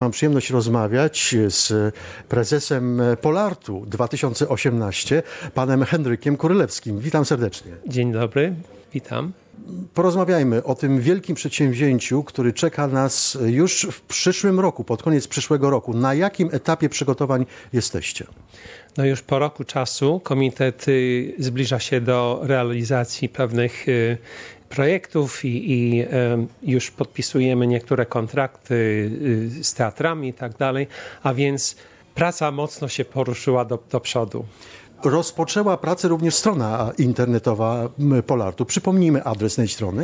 Mam przyjemność rozmawiać z prezesem Polartu 2018, panem Henrykiem Kurylewskim. Witam serdecznie. Dzień dobry, witam. Porozmawiajmy o tym wielkim przedsięwzięciu, który czeka nas już w przyszłym roku, pod koniec przyszłego roku. Na jakim etapie przygotowań jesteście? No już po roku czasu komitet zbliża się do realizacji pewnych projektów i już podpisujemy niektóre kontrakty z teatrami i tak dalej, a więc praca mocno się poruszyła do przodu. Rozpoczęła pracę również strona internetowa Polartu. Przypomnijmy adres tej strony.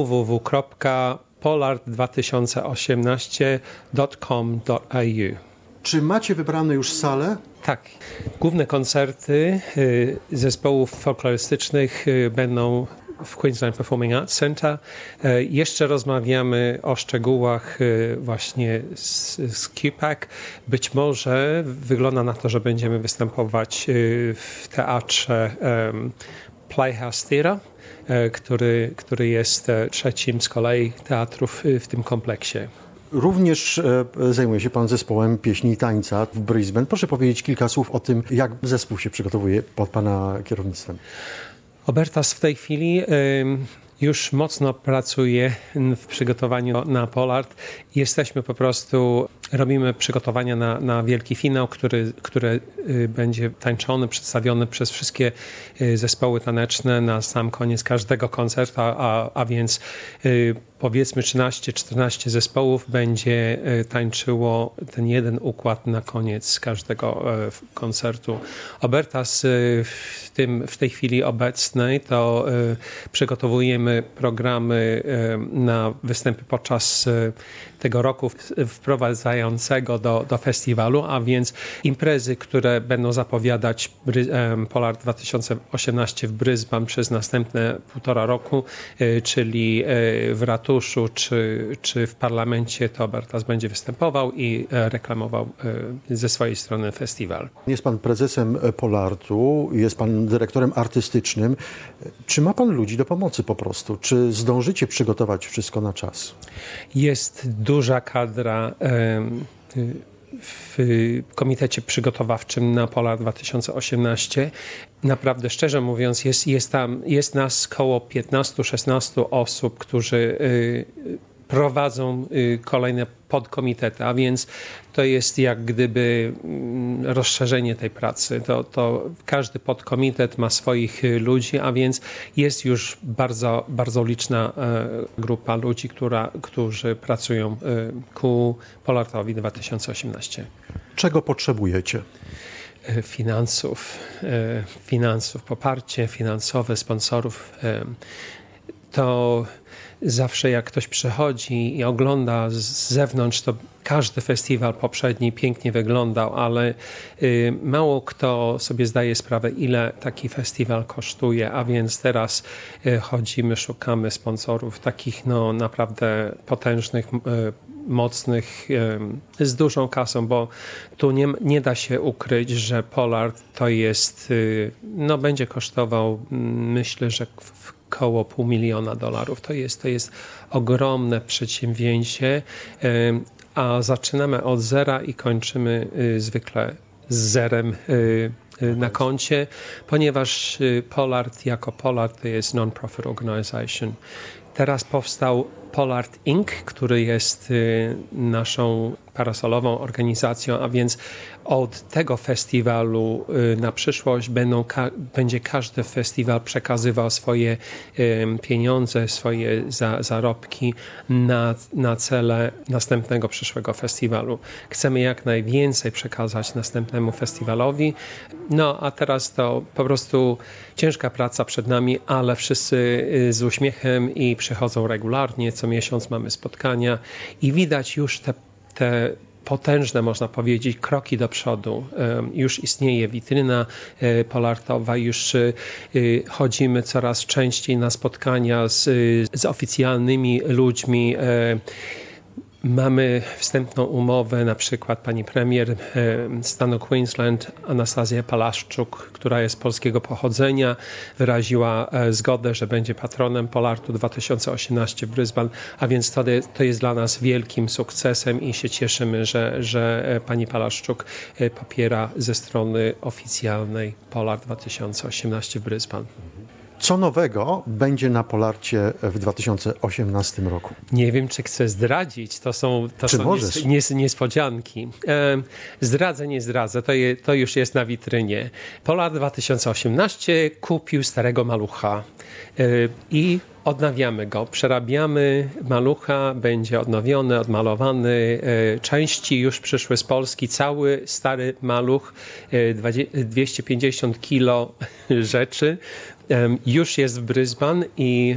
www.polart2018.com.au. Czy macie wybrane już salę? Tak. Główne koncerty zespołów folklorystycznych będą w Queensland Performing Arts Centre. Jeszcze rozmawiamy o szczegółach właśnie z QPAC. Być może wygląda na to, że będziemy występować w teatrze Playhouse Theatre, który jest trzecim z kolei teatrów w tym kompleksie. Również zajmuje się pan zespołem pieśni i tańca w Brisbane. Proszę powiedzieć kilka słów o tym, jak zespół się przygotowuje pod pana kierownictwem. Obertas w tej chwili już mocno pracuje w przygotowaniu na Polart. Jesteśmy po prostu, robimy przygotowania na wielki finał, który będzie tańczony, przedstawiony przez wszystkie zespoły taneczne na sam koniec każdego koncertu, a więc powiedzmy 13-14 zespołów będzie tańczyło ten jeden układ na koniec każdego koncertu. Obertas w tej chwili obecnej to przygotowujemy programy na występy podczas tego roku wprowadzającego do festiwalu, a więc imprezy, które będą zapowiadać Polart 2018 w Brisbane przez następne 1,5 roku, czyli w ratuszu czy w parlamencie, to Obertas będzie występował i reklamował ze swojej strony festiwal. Jest pan prezesem Polartu, jest pan dyrektorem artystycznym. Czy ma pan ludzi do pomocy po prostu? Czy zdążycie przygotować wszystko na czas? Jest duża kadra w komitecie przygotowawczym na Polart 2018. Naprawdę, szczerze mówiąc, jest nas około 15-16 osób, którzy prowadzą kolejne podkomitety, a więc to jest jak gdyby rozszerzenie tej pracy. To każdy podkomitet ma swoich ludzi, a więc jest już bardzo, bardzo liczna grupa ludzi, którzy pracują ku Polartowi 2018. Czego potrzebujecie? Finansów, poparcie finansowe, sponsorów. To zawsze jak ktoś przychodzi i ogląda z zewnątrz, to każdy festiwal poprzedni pięknie wyglądał, ale mało kto sobie zdaje sprawę, ile taki festiwal kosztuje, a więc teraz chodzimy, szukamy sponsorów takich naprawdę potężnych, mocnych, z dużą kasą, bo tu nie da się ukryć, że Polart to jest, będzie kosztował, myślę, że około $500,000. To jest ogromne przedsięwzięcie, a zaczynamy od zera i kończymy zwykle z zerem na koncie, ponieważ Polart jako Polart to jest non-profit organization. Teraz powstał Polart Inc., który jest naszą parasolową organizacją, a więc od tego festiwalu na przyszłość będzie każdy festiwal przekazywał swoje pieniądze, swoje zarobki na cele następnego przyszłego festiwalu. Chcemy jak najwięcej przekazać następnemu festiwalowi. A teraz to po prostu ciężka praca przed nami, ale wszyscy z uśmiechem i przychodzą regularnie. Co miesiąc mamy spotkania i widać już te potężne, można powiedzieć, kroki do przodu. Już istnieje witryna polartowa, już chodzimy coraz częściej na spotkania z oficjalnymi ludźmi. Mamy wstępną umowę, na przykład pani premier stanu Queensland Anastazja Palaszczuk, która jest polskiego pochodzenia, wyraziła zgodę, że będzie patronem Polartu 2018 w Brisbane, a więc to jest dla nas wielkim sukcesem i się cieszymy, że pani Palaszczuk popiera ze strony oficjalnej Polart 2018 w Brisbane. Co nowego będzie na Polarcie w 2018 roku? Nie wiem, czy chcę zdradzić. To są niespodzianki. Zdradzę, nie zdradzę. To już jest na witrynie. Polart 2018 kupił starego malucha i odnawiamy go. Przerabiamy malucha, będzie odnowiony, odmalowany. Części już przyszły z Polski. Cały stary maluch, 250 kilo rzeczy, już jest w Brisbane i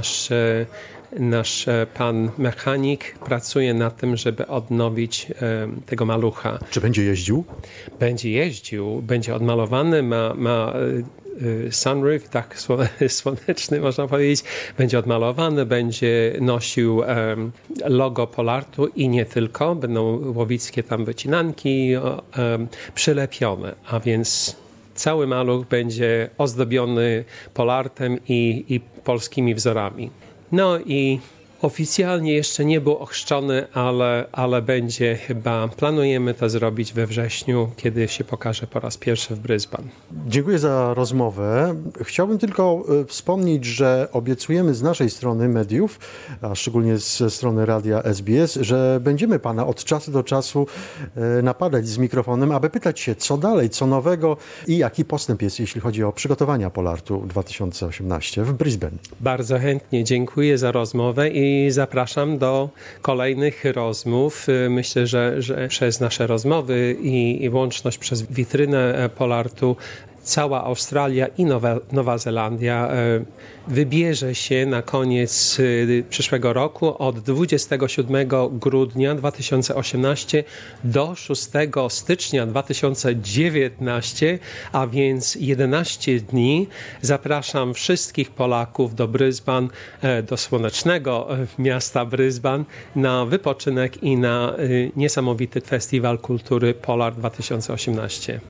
nasz pan mechanik pracuje nad tym, żeby odnowić tego malucha. Czy będzie jeździł? Będzie jeździł, będzie odmalowany, ma sunroof, tak słoneczny można powiedzieć, będzie odmalowany, będzie nosił logo Polartu i nie tylko, będą łowickie tam wycinanki przylepione, a więc cały maluch będzie ozdobiony Polartem i polskimi wzorami. No i oficjalnie jeszcze nie był ochrzczony, ale będzie chyba, planujemy to zrobić we wrześniu, kiedy się pokaże po raz pierwszy w Brisbane. Dziękuję za rozmowę. Chciałbym tylko wspomnieć, że obiecujemy z naszej strony mediów, a szczególnie ze strony radia SBS, że będziemy pana od czasu do czasu napadać z mikrofonem, aby pytać się, co dalej, co nowego i jaki postęp jest, jeśli chodzi o przygotowania Polartu 2018 w Brisbane. Bardzo chętnie dziękuję za rozmowę i zapraszam do kolejnych rozmów. Myślę, że przez nasze rozmowy i łączność przez witrynę Polartu cała Australia i Nowa Zelandia wybierze się na koniec przyszłego roku od 27 grudnia 2018 do 6 stycznia 2019, a więc 11 dni. Zapraszam wszystkich Polaków do Brisbane, do słonecznego miasta Brisbane na wypoczynek i na niesamowity festiwal kultury Polart 2018.